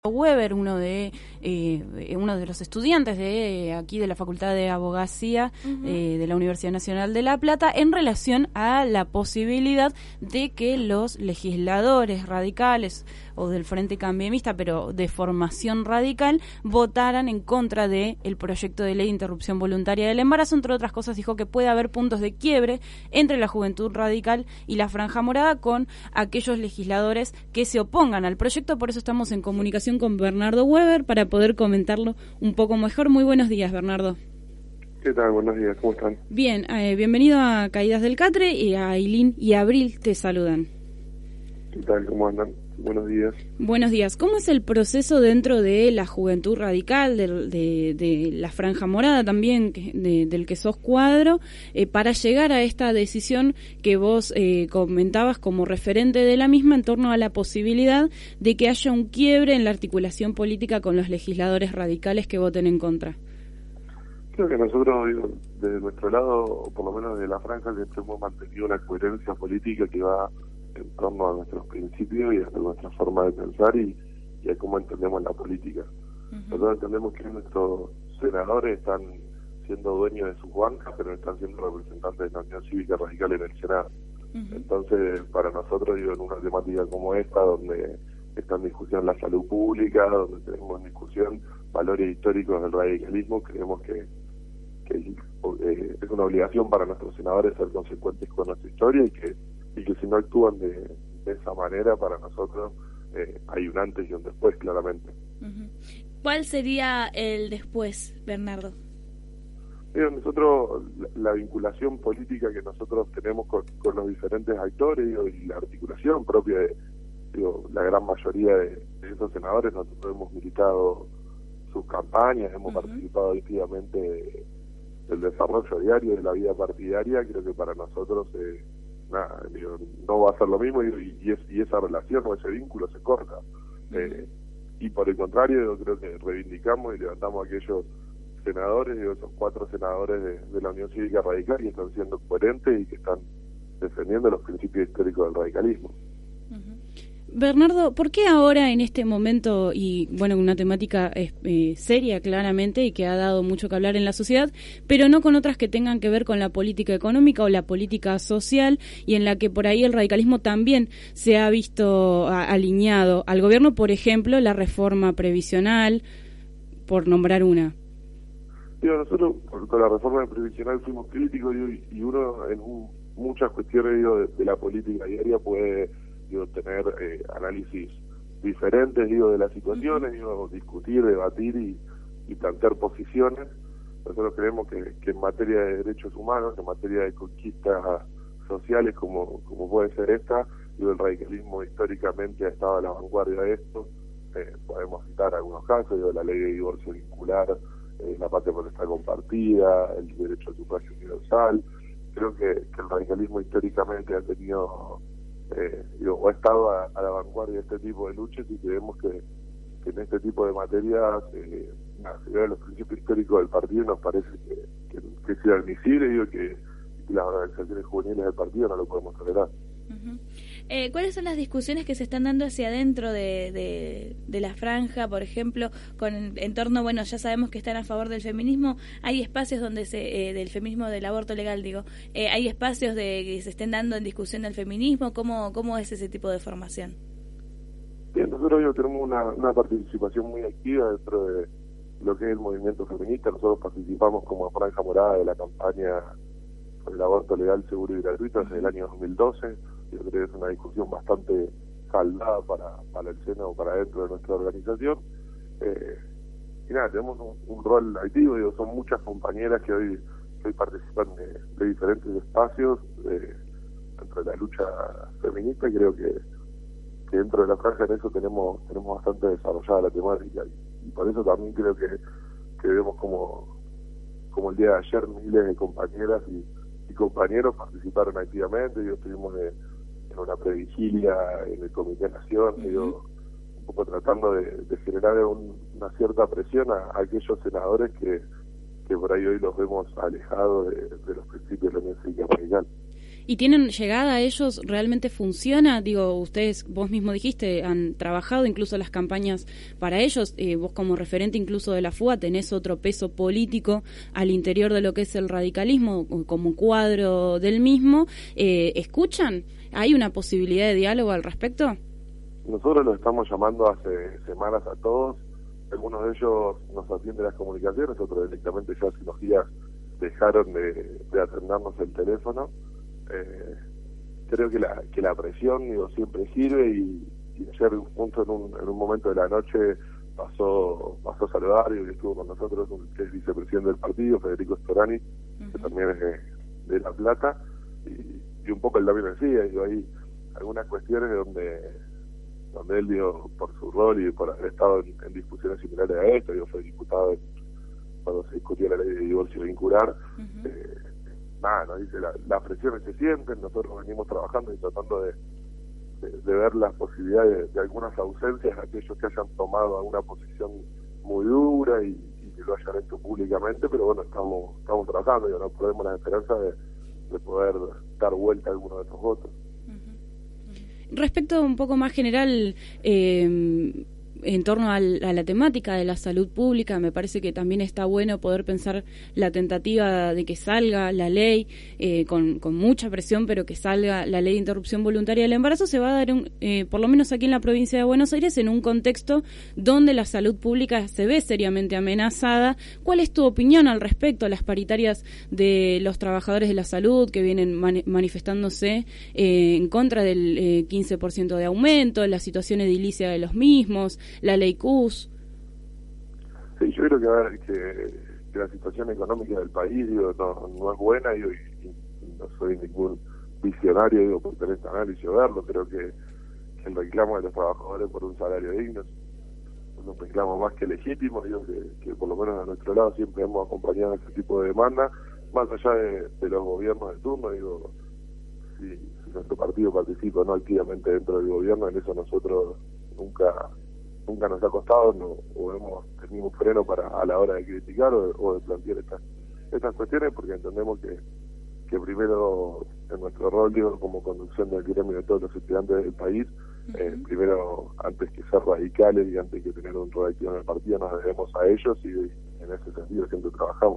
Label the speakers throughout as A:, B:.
A: Weber, uno de los estudiantes de aquí de la Facultad de Abogacía de la Universidad Nacional de La Plata, en relación a la posibilidad de que los legisladores radicales o del Frente Cambiemista, pero de formación radical, votaran en contra del proyecto de ley de interrupción voluntaria del embarazo. Entre otras cosas, dijo que puede haber puntos de quiebre entre la juventud radical y la Franja Morada con aquellos legisladores que se opongan al proyecto. Por eso estamos en comunicación con Bernardo Weber para poder comentarlo un poco mejor. Muy buenos días, Bernardo.
B: ¿Qué tal? Buenos días, ¿cómo están?
A: Bien, bienvenido a Caídas del Catre, y a Ailín y Abril te saludan.
B: ¿Qué tal? ¿Cómo andan? Buenos días.
A: Buenos días. ¿Cómo es el proceso dentro de la juventud radical, de la Franja Morada también, del que sos cuadro, para llegar a esta decisión que vos comentabas como referente de la misma en torno a la posibilidad de que haya un quiebre en la articulación política con los legisladores radicales que voten en contra?
B: Creo que nosotros, desde nuestro lado, o por lo menos de la Franja, siempre hemos mantenido una coherencia política que va en torno a nuestros principios y a nuestra forma de pensar y a cómo entendemos la política. Nosotros entendemos que nuestros senadores están siendo dueños de sus bancas, pero están siendo representantes de la Unión Cívica Radical en el Senado. Entonces, para nosotros, en una temática como esta, donde está en discusión la salud pública, donde tenemos en discusión valores históricos del radicalismo, creemos que es una obligación para nuestros senadores ser consecuentes con nuestra historia y que si no actúan de esa manera, para nosotros hay un antes y un después, claramente.
C: ¿Cuál sería el después, Bernardo?
B: Nosotros, la vinculación política que nosotros tenemos con los diferentes actores y la articulación propia de la gran mayoría de esos senadores, nosotros hemos militado sus campañas, hemos participado activamente del desarrollo diario de la vida partidaria. Creo que para nosotros no va a ser lo mismo y esa relación o ese vínculo se corta. Y por el contrario, yo creo que reivindicamos y levantamos a aquellos senadores, esos 4 senadores de la Unión Cívica Radical, y están siendo coherentes y que están defendiendo los principios históricos del radicalismo.
A: Bernardo, ¿por qué ahora en este momento, y bueno, una temática seria claramente y que ha dado mucho que hablar en la sociedad, pero no con otras que tengan que ver con la política económica o la política social, y en la que por ahí el radicalismo también se ha visto alineado al gobierno, por ejemplo, la reforma previsional, por nombrar una?
B: Nosotros con la reforma previsional fuimos críticos y uno en muchas cuestiones de la política diaria puede tener análisis diferentes de las situaciones, discutir, debatir y plantear posiciones. Nosotros creemos que en materia de derechos humanos, en materia de conquistas sociales como puede ser esta, el radicalismo históricamente ha estado a la vanguardia de esto. Podemos citar algunos casos, la ley de divorcio vincular, la patria potestad compartida, el derecho al sufragio universal. Creo que el radicalismo históricamente ha tenido o ha estado a la vanguardia de este tipo de luchas, y creemos que en este tipo de materias se vean los principios históricos del partido. Nos parece que es inadmisible, que las organizaciones juveniles del partido no lo podemos tolerar.
C: ¿Cuáles son las discusiones que se están dando hacia adentro de la Franja, por ejemplo, en torno, bueno, ya sabemos que están a favor del feminismo? Hay espacios donde del feminismo, del aborto legal, hay espacios que se estén dando en discusión del feminismo. ¿Cómo es ese tipo de formación?
B: Bien, nosotros tenemos una participación muy activa dentro de lo que es el movimiento feminista. Nosotros participamos como Franja Morada de la campaña por el aborto legal, seguro y gratuito desde el año 2012. Yo creo que es una discusión bastante saldada para el seno o para dentro de nuestra organización. Y tenemos un rol activo, son muchas compañeras que hoy participan de diferentes espacios dentro de la lucha feminista. Creo que dentro de la Franja en eso tenemos bastante desarrollada la temática, y por eso también creo que vemos como el día de ayer miles de compañeras y compañeros participaron activamente. Estuvimos en una previgilia en el Comité de Nación, un poco tratando de generar una cierta presión a aquellos senadores que por ahí hoy los vemos alejados de los principios de la Unión Cívica Radical.
A: ¿Y tienen llegada a ellos? ¿Realmente funciona? Digo, ustedes, vos mismo dijiste, han trabajado incluso las campañas para ellos. Vos como referente incluso de la fuga tenés otro peso político al interior de lo que es el radicalismo, como cuadro del mismo. ¿Escuchan? ¿Hay una posibilidad de diálogo al respecto?
B: Nosotros los estamos llamando hace semanas a todos. Algunos de ellos nos atienden las comunicaciones, otros directamente ya hace unos días dejaron de atendernos el teléfono. Creo que la presión, siempre sirve, y ayer junto en un momento de la noche pasó a saludar, y estuvo con nosotros que es vicepresidente del partido, Federico Storani, que también es de La Plata, y un poco él también decía, hay algunas cuestiones donde él, por su rol y por haber estado en discusiones similares a esta, fue diputado cuando se discutía la ley de divorcio vincular. Nos dice, las presiones se sienten, nosotros venimos trabajando y tratando de ver las posibilidades de algunas ausencias de aquellos que hayan tomado alguna posición muy dura y que lo hayan hecho públicamente, pero bueno, estamos trabajando y no perdemos la esperanza de poder dar vuelta a alguno de esos votos.
A: Respecto un poco más general, en torno a la temática de la salud pública, me parece que también está bueno poder pensar la tentativa de que salga la ley, con mucha presión, pero que salga la ley de interrupción voluntaria del embarazo. Se va a dar, por lo menos aquí en la provincia de Buenos Aires, en un contexto donde la salud pública se ve seriamente amenazada. ¿Cuál es tu opinión al respecto a las paritarias de los trabajadores de la salud que vienen manifestándose en contra del 15% de aumento, la situación edilicia de los mismos, la ley CUS?
B: Sí, yo creo que la situación económica del país no es buena, y no soy ningún visionario por tener este análisis o verlo. Creo que el reclamo de los trabajadores por un salario digno es un reclamo más que legítimo. Que por lo menos a nuestro lado siempre hemos acompañado este tipo de demanda, más allá de los gobiernos de turno. Si nuestro partido participa no activamente dentro del gobierno, en eso nosotros nunca nos ha costado, o hemos tenido un freno a la hora de criticar o de plantear estas cuestiones, porque entendemos que primero, en nuestro rol, como conducción del gremio de todos los estudiantes del país, primero, antes que ser radicales y antes que tener un rol activo en el partido, nos debemos a ellos, y en ese sentido siempre trabajamos.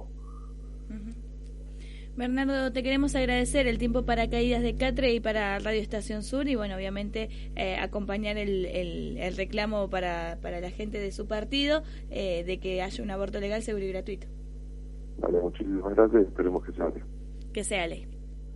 C: Bernardo, te queremos agradecer el tiempo para Caídas del Catre y para Radio Estación Sur, y bueno, obviamente acompañar el reclamo para la gente de su partido, de que haya un aborto legal, seguro y gratuito.
B: Vale, muchísimas gracias, esperemos que sea ley.
C: Que sea ley.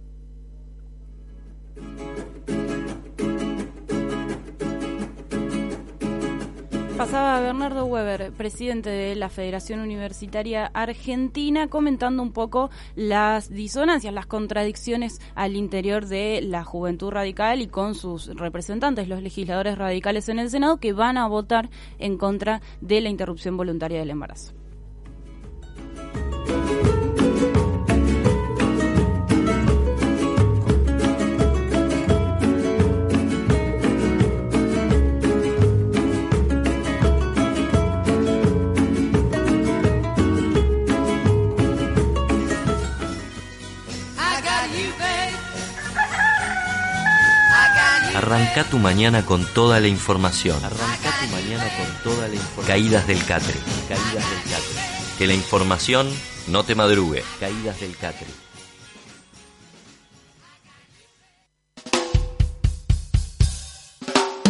A: Pasaba Bernardo Weber, presidente de la Federación Universitaria Argentina, comentando un poco las disonancias, las contradicciones al interior de la Juventud Radical y con sus representantes, los legisladores radicales en el Senado, que van a votar en contra de la interrupción voluntaria del embarazo.
D: Arranca tu mañana con toda la información. Caídas del Catre. Que la información no te madrugue. Caídas del Catre.